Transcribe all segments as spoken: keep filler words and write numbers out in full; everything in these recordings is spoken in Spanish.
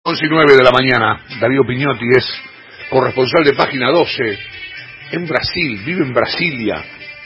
once y nueve de la mañana, Darío Piñotti es corresponsal de Página doce en Brasil, vive en Brasilia,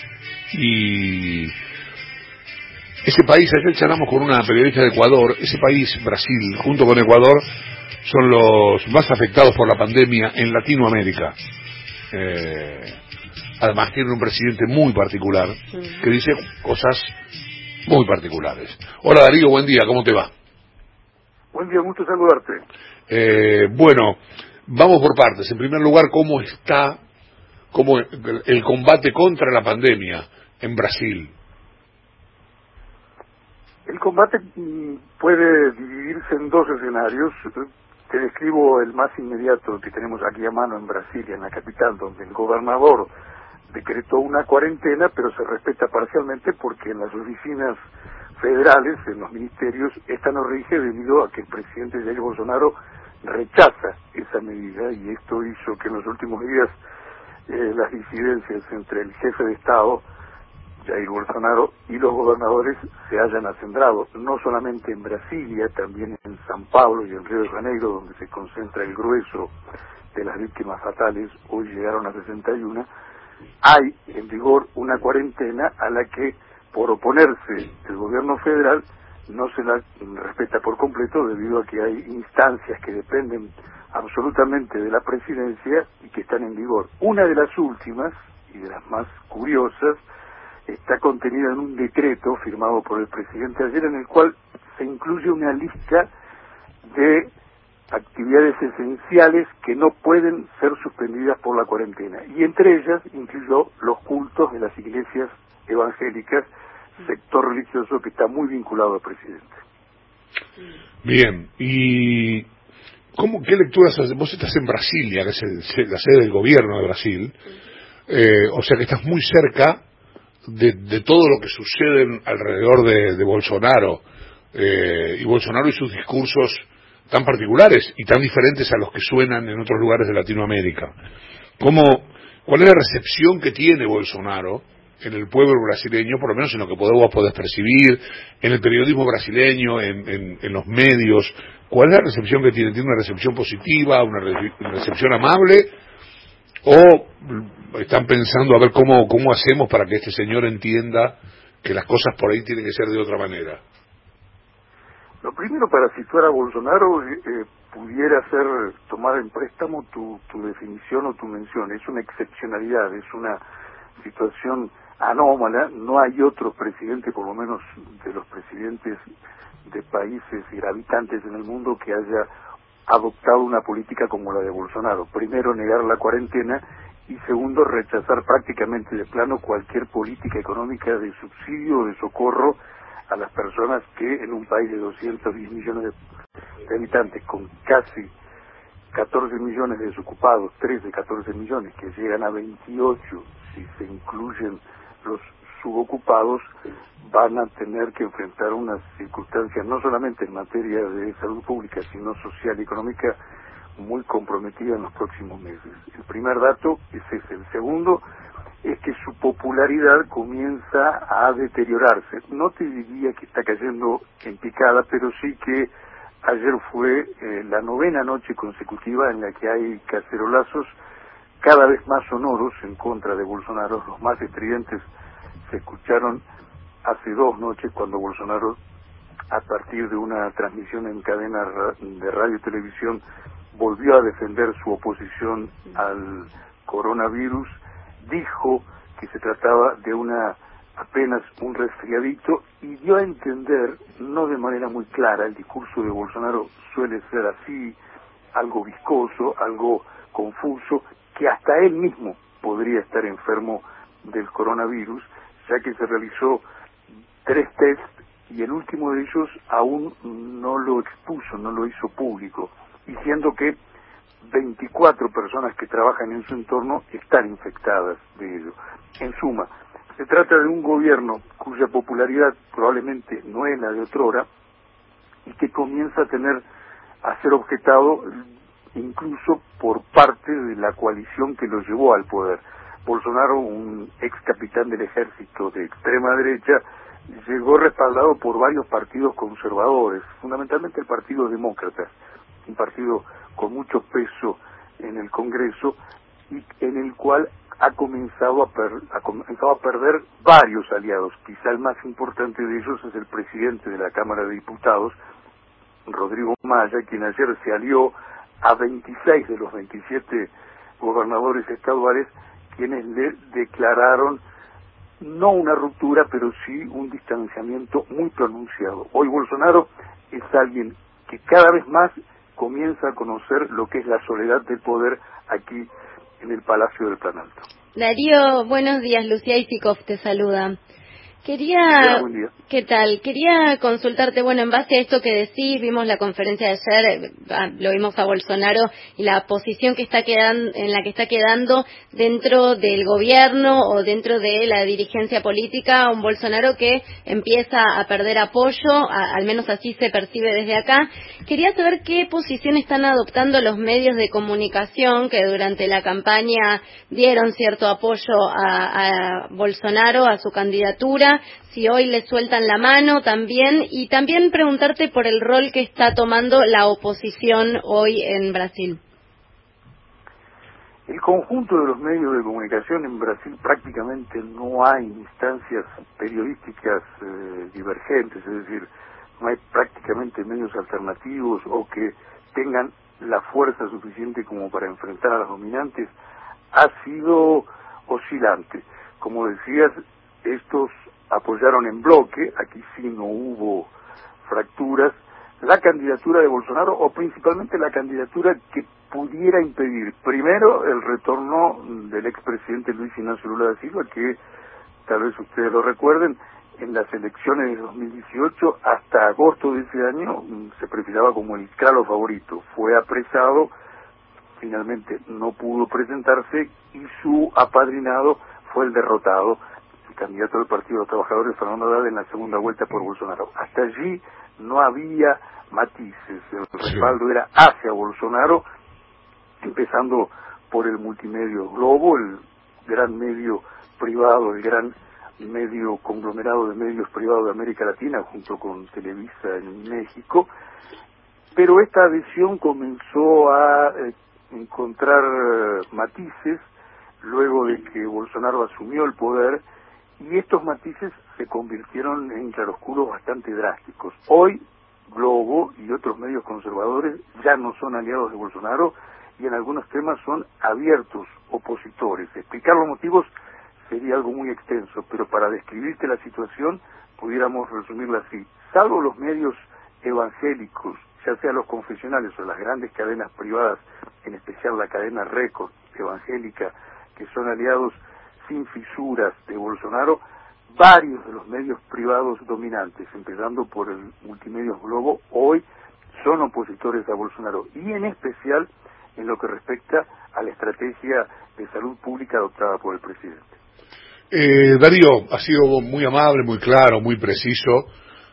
y ese país, ayer charlamos con una periodista de Ecuador, ese país, Brasil, junto con Ecuador, son los más afectados por la pandemia en Latinoamérica. Eh, además tiene un presidente muy particular, que dice cosas muy particulares. Hola Darío, buen día, ¿cómo te va? Buen día, gusto saludarte. Eh, bueno, vamos por partes. En primer lugar, ¿cómo está cómo el combate contra la pandemia en Brasil? El combate puede dividirse en dos escenarios. Te describo el más inmediato que tenemos aquí a mano en Brasilia, en la capital, donde el gobernador decretó una cuarentena, pero se respeta parcialmente porque en las oficinas federales, en los ministerios, esta no rige debido a que el presidente Jair Bolsonaro rechaza esa medida, y esto hizo que en los últimos días eh, las disidencias entre el jefe de Estado, Jair Bolsonaro, y los gobernadores se hayan acendrado, no solamente en Brasilia, también en San Pablo y en Río de Janeiro, donde se concentra el grueso de las víctimas fatales. Hoy llegaron a sesenta y uno. Hay en vigor una cuarentena a la que, por oponerse el gobierno federal, no se la respeta por completo, debido a que hay instancias que dependen absolutamente de la presidencia y que están en vigor. Una de las últimas, y de las más curiosas, está contenida en un decreto firmado por el presidente ayer, en el cual se incluye una lista de actividades esenciales que no pueden ser suspendidas por la cuarentena, y entre ellas incluyó los cultos de las iglesias evangélicas, sector religioso que está muy vinculado al presidente. Bien, y ¿cómo, qué lecturas haces? Vos estás en Brasilia, que es el, la sede del gobierno de Brasil, eh, o sea que estás muy cerca de, de todo lo que sucede alrededor de, de Bolsonaro, eh, y Bolsonaro y sus discursos tan particulares y tan diferentes a los que suenan en otros lugares de Latinoamérica. ¿Cómo, cuál es la recepción que tiene Bolsonaro en el pueblo brasileño, por lo menos en lo que vos podés percibir, en el periodismo brasileño, en, en, en los medios? ¿Cuál es la recepción que tiene? ¿Tiene una recepción positiva, una, re, una recepción amable, o están pensando a ver cómo, cómo hacemos para que este señor entienda que las cosas por ahí tienen que ser de otra manera? Lo primero, para situar a Bolsonaro, eh, eh, pudiera ser tomar en préstamo tu, tu definición o tu mención. Es una excepcionalidad, es una situación anómala. No hay otro presidente, por lo menos de los presidentes de países gravitantes en el mundo, que haya adoptado una política como la de Bolsonaro. Primero, negar la cuarentena, y segundo, rechazar prácticamente de plano cualquier política económica de subsidio o de socorro a las personas que en un país de doscientos diez millones de, de habitantes, con casi catorce millones de desocupados, trece, catorce millones, que llegan a veintiocho si se incluyen los subocupados, van a tener que enfrentar unas circunstancias no solamente en materia de salud pública, sino social y económica, muy comprometida en los próximos meses. El primer dato es ese. El segundo es que su popularidad comienza a deteriorarse. No te diría que está cayendo en picada, pero sí que ayer fue eh, la novena noche consecutiva en la que hay cacerolazos cada vez más sonoros en contra de Bolsonaro. Los más estridentes se escucharon hace dos noches, cuando Bolsonaro, a partir de una transmisión en cadena de radio y televisión, volvió a defender su oposición al coronavirus. Dijo que se trataba de una apenas un resfriadito, y dio a entender, no de manera muy clara, el discurso de Bolsonaro suele ser así, algo viscoso, algo confuso, que hasta él mismo podría estar enfermo del coronavirus, ya que se realizó tres test y el último de ellos aún no lo expuso, no lo hizo público, diciendo que veinticuatro personas que trabajan en su entorno están infectadas de ello. En suma, se trata de un gobierno cuya popularidad probablemente no es la de otrora, y que comienza a tener a ser objetado incluso por parte de la coalición que lo llevó al poder. Bolsonaro, un ex capitán del ejército de extrema derecha, llegó respaldado por varios partidos conservadores, fundamentalmente el Partido Demócrata, un partido con mucho peso en el Congreso y en el cual ha comenzado a, per, ha comenzado a perder varios aliados. Quizá el más importante de ellos es el presidente de la Cámara de Diputados, Rodrigo Maya, quien ayer se alió a veintiséis de los veintisiete gobernadores estaduales, quienes le declararon no una ruptura, pero sí un distanciamiento muy pronunciado. Hoy Bolsonaro es alguien que cada vez más comienza a conocer lo que es la soledad del poder aquí en el Palacio del Planalto. Darío, buenos días. Lucía Isikoff te saluda. Quería, Hola, buen día. ¿Qué tal? Quería consultarte, bueno, en base a esto que decís, vimos la conferencia de ayer, lo vimos a Bolsonaro y la posición que está quedando, en la que está quedando dentro del gobierno o dentro de la dirigencia política, un Bolsonaro que empieza a perder apoyo, a, al menos así se percibe desde acá. Quería saber qué posición están adoptando los medios de comunicación que durante la campaña dieron cierto apoyo a, a Bolsonaro, a su candidatura, si hoy le sueltan la mano también, y también preguntarte por el rol que está tomando la oposición hoy en Brasil. El conjunto de los medios de comunicación en Brasil prácticamente no hay instancias periodísticas eh, divergentes, es decir, no hay prácticamente medios alternativos o que tengan la fuerza suficiente como para enfrentar a los dominantes. Ha sido oscilante. Como decías, estos apoyaron en bloque, aquí sí no hubo fracturas, la candidatura de Bolsonaro, o principalmente la candidatura que pudiera impedir, primero, el retorno del expresidente Luis Ignacio Lula da Silva, que tal vez ustedes lo recuerden, en las elecciones de dos mil dieciocho, hasta agosto de ese año, se perfilaba como el claro favorito. Fue apresado, finalmente no pudo presentarse, y su apadrinado fue el derrotado, candidato del Partido de los Trabajadores, Fernando Haddad, en la segunda vuelta por Bolsonaro. Hasta allí no había matices, el respaldo era hacia Bolsonaro, empezando por el multimedio Globo, el gran medio privado, el gran medio conglomerado de medios privados de América Latina, junto con Televisa en México, pero esta adhesión comenzó a eh, encontrar eh, matices luego de que Bolsonaro asumió el poder, y estos matices se convirtieron en claroscuros bastante drásticos. Hoy, Globo y otros medios conservadores ya no son aliados de Bolsonaro y en algunos temas son abiertos opositores. Explicar los motivos sería algo muy extenso, pero para describirte la situación pudiéramos resumirla así. Salvo los medios evangélicos, ya sea los confesionales o las grandes cadenas privadas, en especial la cadena Record evangélica, que son aliados sin fisuras de Bolsonaro, varios de los medios privados dominantes, empezando por el Multimedios Globo, hoy son opositores a Bolsonaro, y en especial en lo que respecta a la estrategia de salud pública adoptada por el presidente. Eh, Darío, ha sido muy amable, muy claro, muy preciso.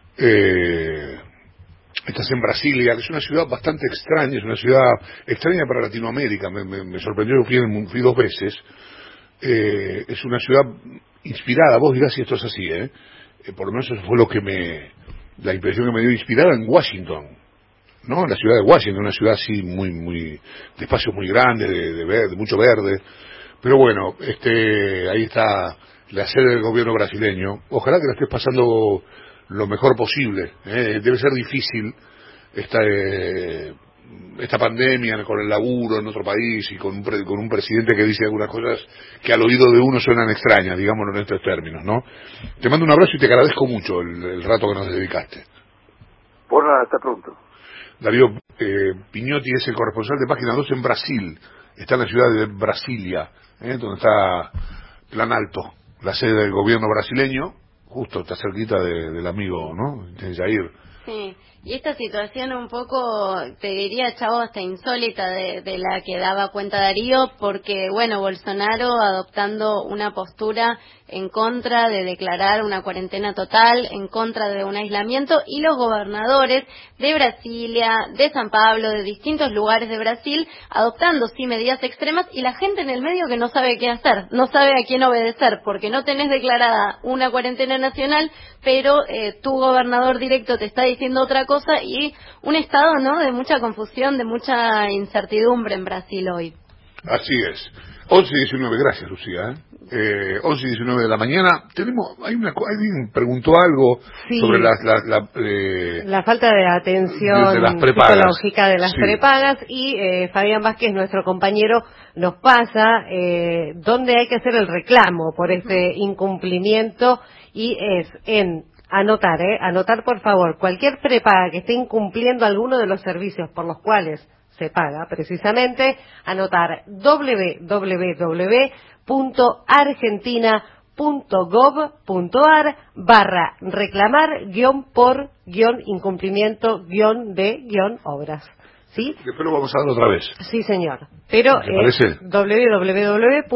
Eh, estás en Brasilia, que es una ciudad bastante extraña, es una ciudad extraña para Latinoamérica, me, me, me sorprendió, fui, fui dos veces. Eh, es una ciudad inspirada, vos dirás si esto es así, ¿eh? Eh, por lo menos eso fue lo que me, la impresión que me dio, inspirada en Washington, ¿no? La ciudad de Washington, una ciudad así muy, muy, de espacios muy grandes, de, de verde, mucho verde, pero bueno, este, ahí está la sede del gobierno brasileño. Ojalá que la estés pasando lo mejor posible, ¿eh? Debe ser difícil esta, eh, esta pandemia con el laburo en otro país y con un, pre, con un presidente que dice algunas cosas que al oído de uno suenan extrañas, digámoslo en estos términos, ¿no? Te mando un abrazo y te agradezco mucho el, el rato que nos dedicaste. Por nada, hasta pronto. Darío eh, Pignotti es el corresponsal de Página dos en Brasil, está en la ciudad de Brasilia, ¿eh? Donde está Planalto, la sede del gobierno brasileño, justo está cerquita de, del amigo, ¿no?, de Jair. Sí, y esta situación un poco, te diría, Chavo, hasta insólita de, de la que daba cuenta Darío, porque, bueno, Bolsonaro adoptando una postura en contra de declarar una cuarentena total, en contra de un aislamiento, y los gobernadores de Brasilia, de San Pablo, de distintos lugares de Brasil, adoptando, sí, medidas extremas, y la gente en el medio que no sabe qué hacer, no sabe a quién obedecer, porque no tenés declarada una cuarentena nacional, pero eh, tu gobernador directo te está diciendo otra cosa, cosa y un estado, ¿no?, de mucha confusión, de mucha incertidumbre en Brasil hoy. Así es. once y diecinueve, gracias, Lucía. ¿eh? Eh, once y diecinueve de la mañana. Tenemos, hay una, alguien preguntó algo sí. sobre la, la, la, eh, la falta de atención de, de las psicológica de las sí. prepagas y eh, Fabián Vázquez, nuestro compañero, nos pasa eh, dónde hay que hacer el reclamo por este incumplimiento y es en anotar, eh, anotar por favor, cualquier prepaga que esté incumpliendo alguno de los servicios por los cuales se paga, precisamente, anotar doble u doble u doble u punto argentina punto gov punto ar barra reclamar guión por guión incumplimiento guión de guión obras. ¿Sí? Después lo vamos a dar otra vez. Sí, señor. Pero ¿Te parece? eh, doble u doble u doble u